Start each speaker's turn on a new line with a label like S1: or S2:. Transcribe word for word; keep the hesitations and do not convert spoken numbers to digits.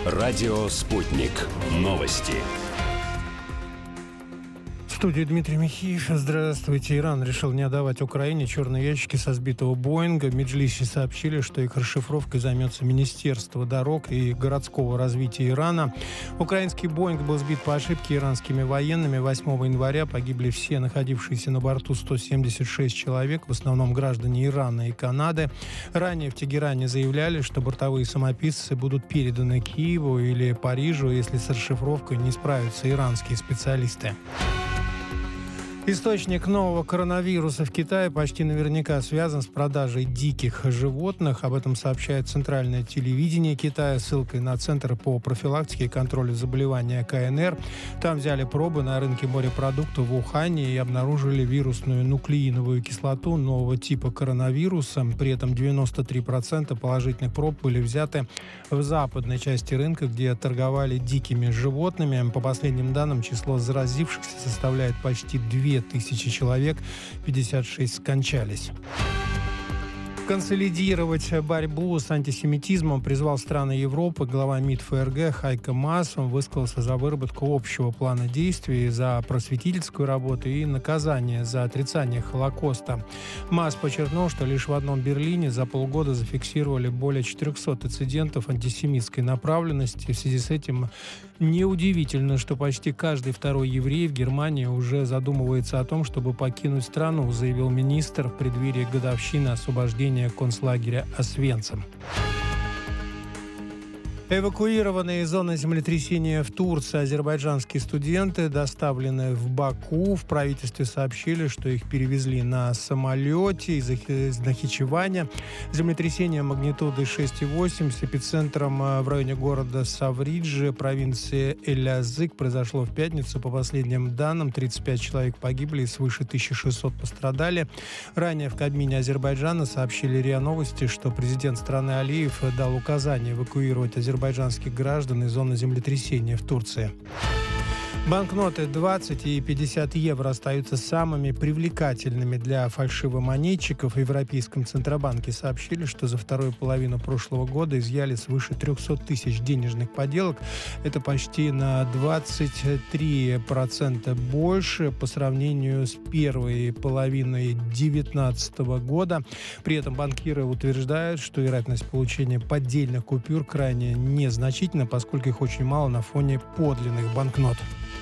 S1: Радио «Спутник». Новости.
S2: В студии Дмитрий Михеев. Здравствуйте. Иран решил не отдавать Украине черные ящики со сбитого Боинга. В Меджлисе сообщили, что их расшифровкой займется Министерство дорог и городского развития Ирана. Украинский Боинг был сбит по ошибке иранскими военными. восьмого января погибли все находившиеся на борту сто семьдесят шесть человек, в основном граждане Ирана и Канады. Ранее в Тегеране заявляли, что бортовые самописцы будут переданы Киеву или Парижу, если с расшифровкой не справятся иранские специалисты. Источник нового коронавируса в Китае почти наверняка связан с продажей диких животных. Об этом сообщает центральное телевидение Китая ссылкой на Центр по профилактике и контролю заболевания ка эн эр. Там взяли пробы на рынке морепродуктов в Ухане и обнаружили вирусную нуклеиновую кислоту нового типа коронавируса. При этом девяносто три процента положительных проб были взяты в западной части рынка, где торговали дикими животными. По последним данным, число заразившихся составляет почти две тысячи человек, пятьдесят шесть скончались. Консолидировать борьбу с антисемитизмом призвал страны Европы. Глава МИД эф эр гэ Хайко Маас высказался за выработку общего плана действий, за просветительскую работу и наказание за отрицание Холокоста. Маас подчеркнул, что лишь в одном Берлине за полгода зафиксировали более четырехсот инцидентов антисемитской направленности. В связи с этим неудивительно, что почти каждый второй еврей в Германии уже задумывается о том, чтобы покинуть страну, заявил министр в преддверии годовщины освобождения концлагеря Освенцим. Эвакуированные из зоны землетрясения в Турции азербайджанские студенты, доставленные в Баку, в правительстве сообщили, что их перевезли на самолете из Нахичеваня. Землетрясение магнитудой шесть и восемь с эпицентром в районе города Савриджи, провинции Элязык, произошло в пятницу. По последним данным, тридцать пять человек погибли и свыше тысяча шестьсот пострадали. Ранее в Кабмине Азербайджана сообщили РИА Новости, что президент страны Алиев дал указание эвакуировать азербайджанцев азербайджанских граждан из зоны землетрясения в Турции. Банкноты двадцать и пятьдесят евро остаются самыми привлекательными для фальшивомонетчиков. В Европейском Центробанке сообщили, что за вторую половину прошлого года изъяли свыше триста тысяч денежных подделок. Это почти на двадцать три процента больше по сравнению с первой половиной две тысячи девятнадцатого года. При этом банкиры утверждают, что вероятность получения поддельных купюр крайне незначительна, поскольку их очень мало на фоне подлинных банкнот.